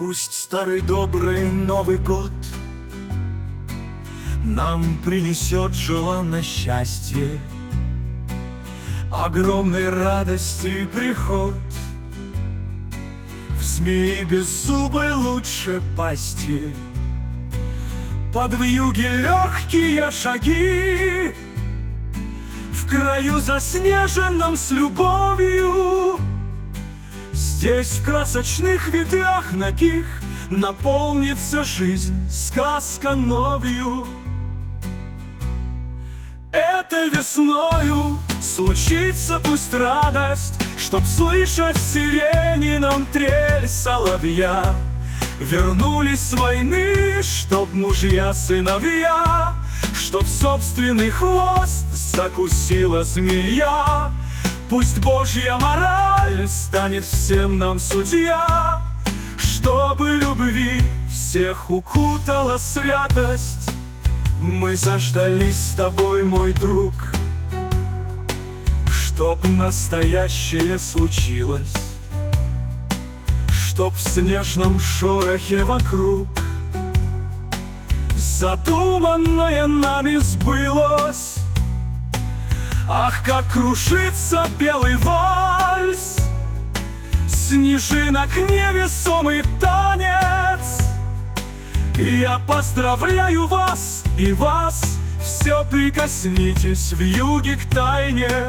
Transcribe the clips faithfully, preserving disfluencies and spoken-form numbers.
Пусть старый добрый Новый год нам принесет желанное счастье, огромной радости приход. В змеи беззубой лучше пасти, под вьюги легкие шаги, в краю заснеженном с любовью. Здесь в красочных ветвях ногих наполнится жизнь, сказка новью. Этой весною случится пусть радость, чтоб слышать в сирене нам трель соловья. Вернулись с войны, чтоб мужья, сыновья, чтоб собственный хвост закусила змея. Пусть Божья мораль станет всем нам судья, чтобы любви всех укутала святость. Мы заждались с тобой, мой друг, чтоб настоящее случилось, чтоб в снежном шорохе вокруг задуманное нами сбылось. Ах, как кружится белый вальс, снежинок невесомый танец. Я поздравляю вас и вас, все прикоснитесь в юге к тайне.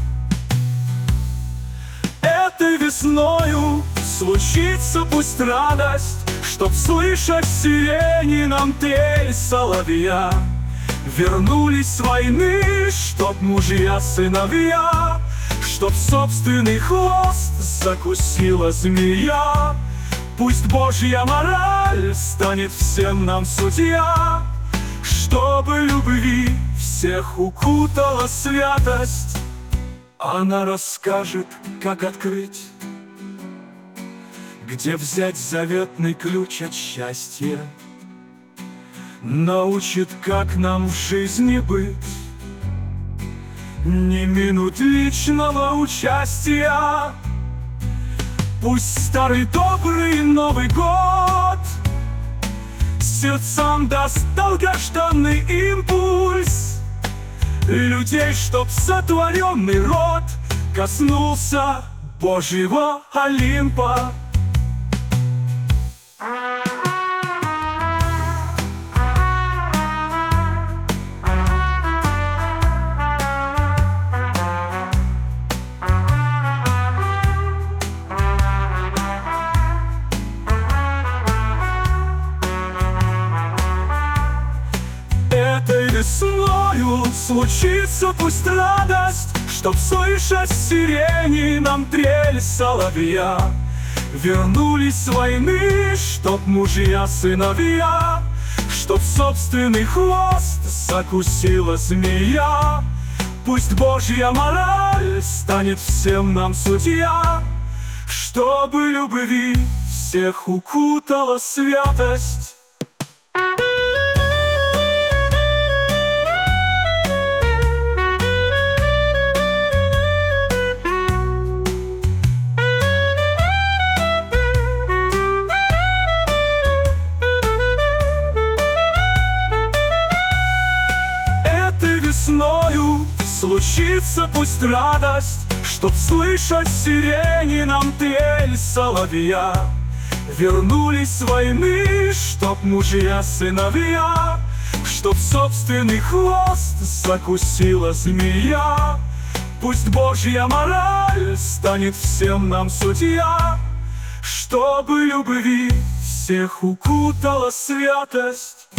Этой весною случится пусть радость, чтоб слышать в сирене нам трель соловья. Вернулись с войны, чтоб мужья, сыновья, чтоб собственный хвост закусила змея. Пусть Божья мораль станет всем нам судья, чтобы любви всех укутала святость. Она расскажет, как открыть, где взять заветный ключ от счастья, научит, как нам в жизни быть, ни минут личного участия. Пусть старый добрый Новый год сердцам даст долгожданный импульс, людей, чтоб сотворенный род коснулся Божьего Олимпа. Этой весною случится пусть радость, чтоб слышать в сирене нам трель соловья. Вернулись с войны, чтоб мужья, сыновья, чтоб собственный хвост закусила змея. Пусть Божья мораль станет всем нам судья, чтобы любви всех укутала святость. Весною случится пусть радость, чтоб слышать в сирене нам трель соловья. Вернулись с войны, чтоб мужья, сыновья, чтоб собственный хвост закусила змея. Пусть Божья мораль станет всем нам судья, чтобы любви всех укутала святость.